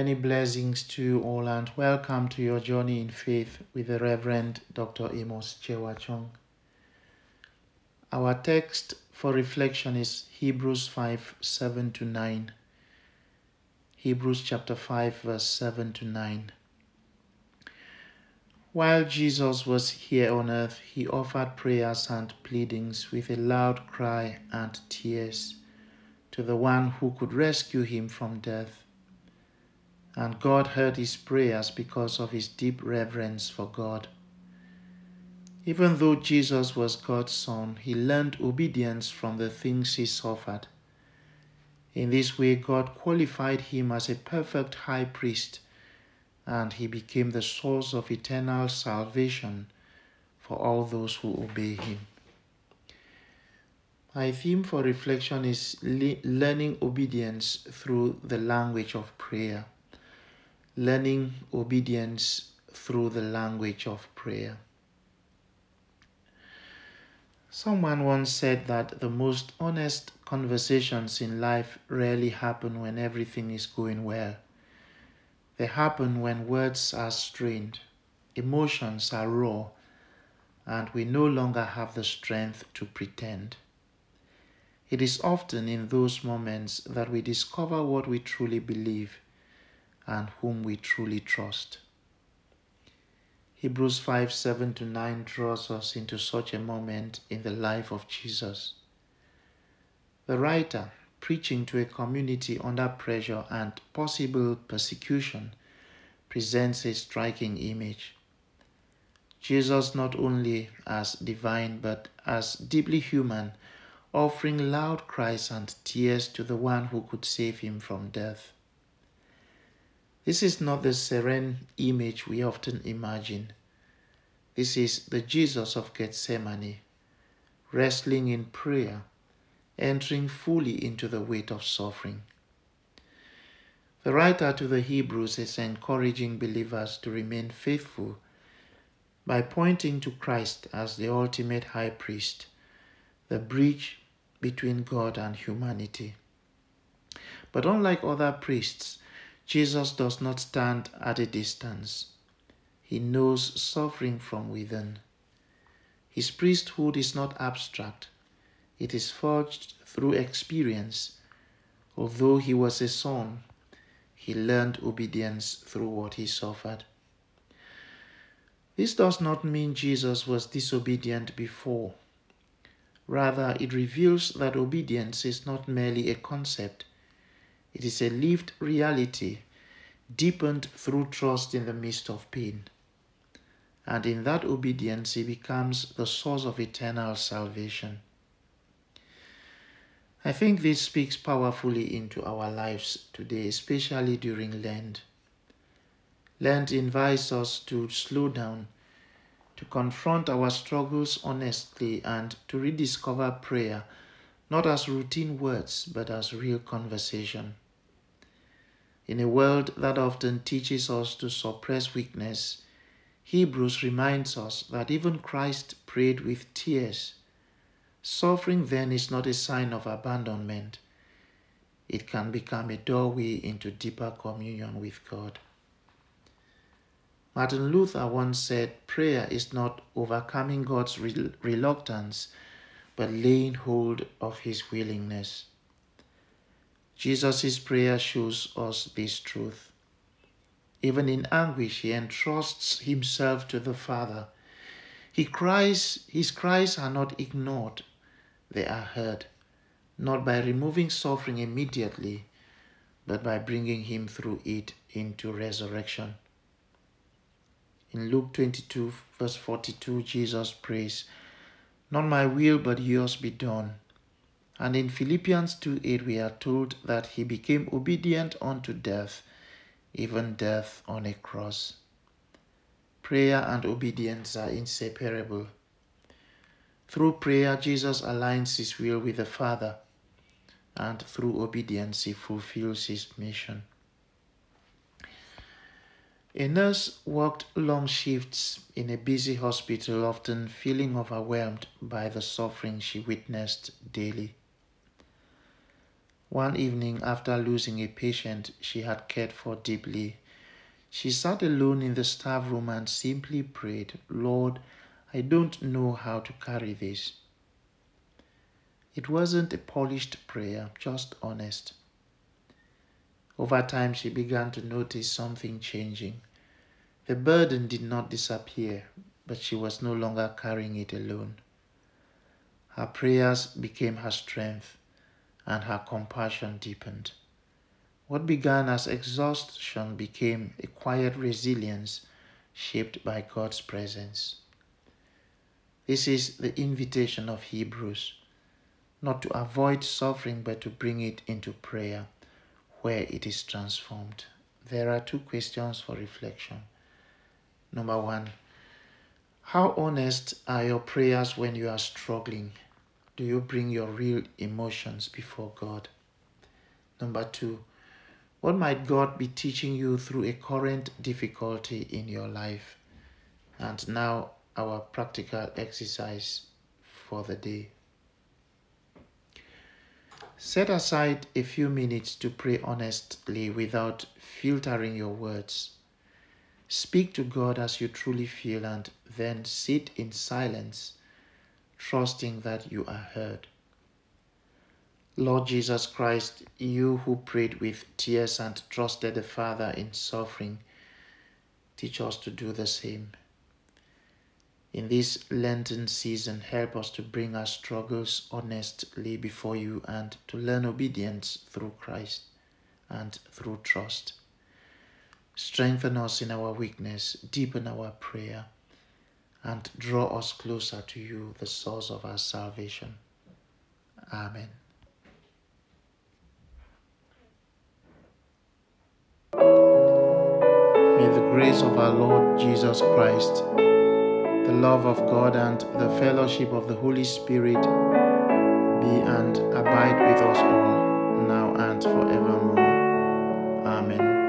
Many blessings to you all and welcome to your journey in faith with the Reverend Dr. Amos Chewachong. Our text for reflection is Hebrews 5:7-9. Hebrews chapter 5 verse 7-9. While Jesus was here on earth, he offered prayers and pleadings with a loud cry and tears to the one who could rescue him from death. And God heard his prayers because of his deep reverence for God. Even though Jesus was God's Son, he learned obedience from the things he suffered. In this way, God qualified him as a perfect high priest, and he became the source of eternal salvation for all those who obey him. My theme for reflection is learning obedience through the language of prayer. Learning obedience through the language of prayer. Someone once said that the most honest conversations in life rarely happen when everything is going well. They happen when words are strained, emotions are raw, and we no longer have the strength to pretend. It is often in those moments that we discover what we truly believe and whom we truly trust. Hebrews 5:7-9 draws us into such a moment in the life of Jesus. The writer, preaching to a community under pressure and possible persecution, presents a striking image. Jesus not only as divine but as deeply human, offering loud cries and tears to the one who could save him from death. This is not the serene image we often imagine. This is the Jesus of Gethsemane, wrestling in prayer, entering fully into the weight of suffering. The writer to the Hebrews is encouraging believers to remain faithful by pointing to Christ as the ultimate high priest, the bridge between God and humanity. But unlike other priests, Jesus does not stand at a distance. He knows suffering from within. His priesthood is not abstract. It is forged through experience. Although he was a son, he learned obedience through what he suffered. This does not mean Jesus was disobedient before. Rather, it reveals that obedience is not merely a concept. It is a lived reality, deepened through trust in the midst of pain. And in that obedience, he becomes the source of eternal salvation. I think this speaks powerfully into our lives today, especially during Lent. Lent invites us to slow down, to confront our struggles honestly, and to rediscover prayer, not as routine words, but as real conversation. In a world that often teaches us to suppress weakness, Hebrews reminds us that even Christ prayed with tears. Suffering then is not a sign of abandonment. It can become a doorway into deeper communion with God. Martin Luther once said, prayer is not overcoming God's reluctance, but laying hold of his willingness. Jesus' prayer shows us this truth. Even in anguish, he entrusts himself to the Father. His cries are not ignored, they are heard, not by removing suffering immediately, but by bringing him through it into resurrection. In Luke 22, verse 42, Jesus prays, "Not my will, but yours be done." And in Philippians 2:8, we are told that he became obedient unto death, even death on a cross. Prayer and obedience are inseparable. Through prayer, Jesus aligns his will with the Father, and through obedience, he fulfills his mission. A nurse worked long shifts in a busy hospital, often feeling overwhelmed by the suffering she witnessed daily. One evening, after losing a patient she had cared for deeply, she sat alone in the staff room and simply prayed, "Lord, I don't know how to carry this." It wasn't a polished prayer, just honest. Over time, she began to notice something changing. The burden did not disappear, but she was no longer carrying it alone. Her prayers became her strength, and her compassion deepened. What began as exhaustion became a quiet resilience shaped by God's presence. This is the invitation of Hebrews, not to avoid suffering but to bring it into prayer where it is transformed. There are 2 questions for reflection. Number 1, how honest are your prayers when you are struggling? Do you bring your real emotions before God? Number 2, what might God be teaching you through a current difficulty in your life? And now our practical exercise for the day. Set aside a few minutes to pray honestly without filtering your words. Speak to God as you truly feel and then sit in silence, trusting that you are heard. Lord Jesus Christ, you who prayed with tears and trusted the Father in suffering, teach us to do the same. In this Lenten season, help us to bring our struggles honestly before you and to learn obedience through Christ and through trust. Strengthen us in our weakness, deepen our prayer, and draw us closer to you, the source of our salvation. Amen. May the grace of our Lord Jesus Christ, the love of God, and the fellowship of the Holy Spirit be and abide with us all, now and forevermore. Amen.